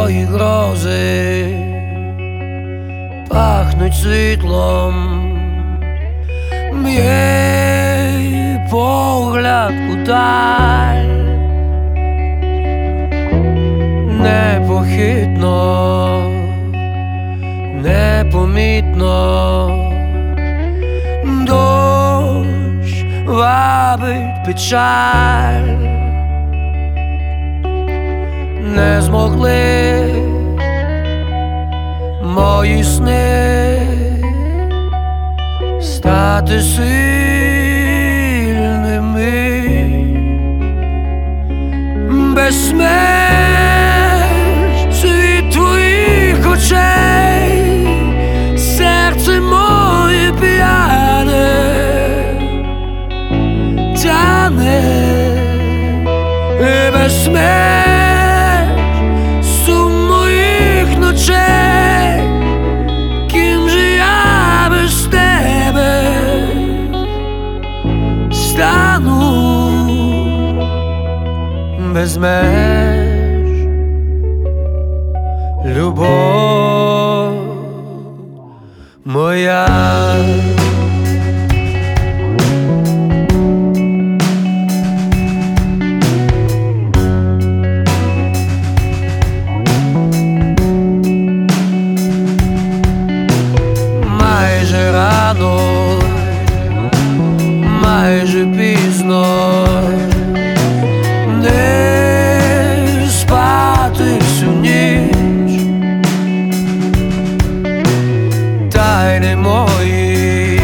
твої грози пахнуть світлом, б'є погляд удаль, непохитно, непомітно дощ вабить печаль. Не змогли мої сни стати сильними, безмеж світ твоїх очей, серце моє п'яне тяне, і безмеж ким же я без тебе стану, без меж, любов моя. Майже пізно не спати всю ніч, тайни мої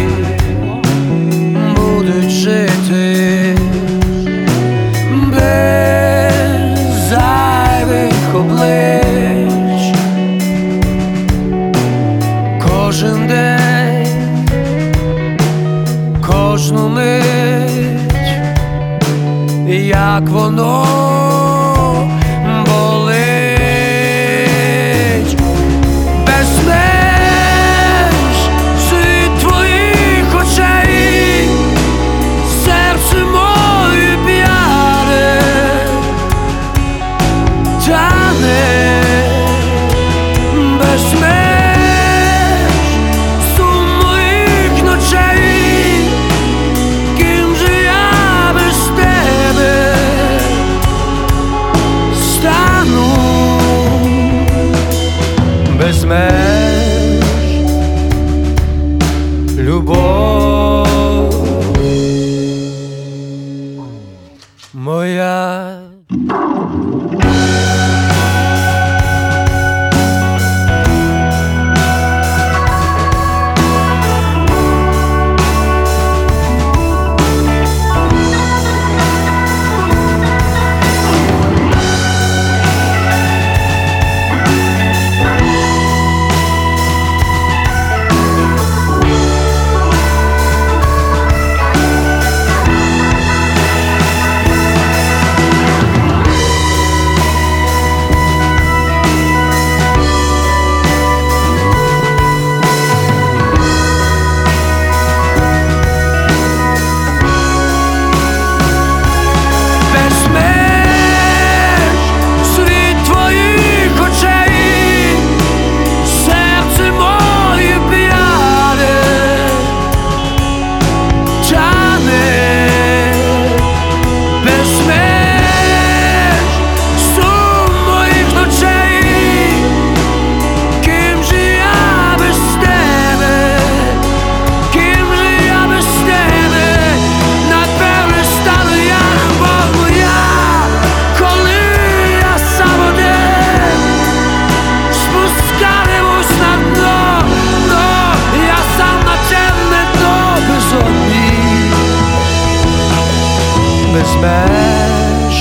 будуть жити без зайвих облич. Кожен день, кожну мить, як воно болить, безмеж світ твоїх очей, серце моє п'яне тяне, безмеж без меж, любов моя. Без меж,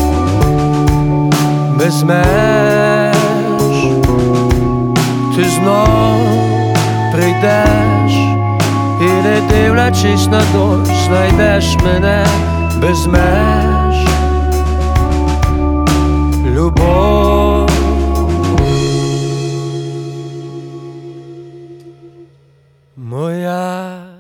без меж, ти знов прийдеш і, не дивлячись на дощ, знайдеш мене без меж, любов моя.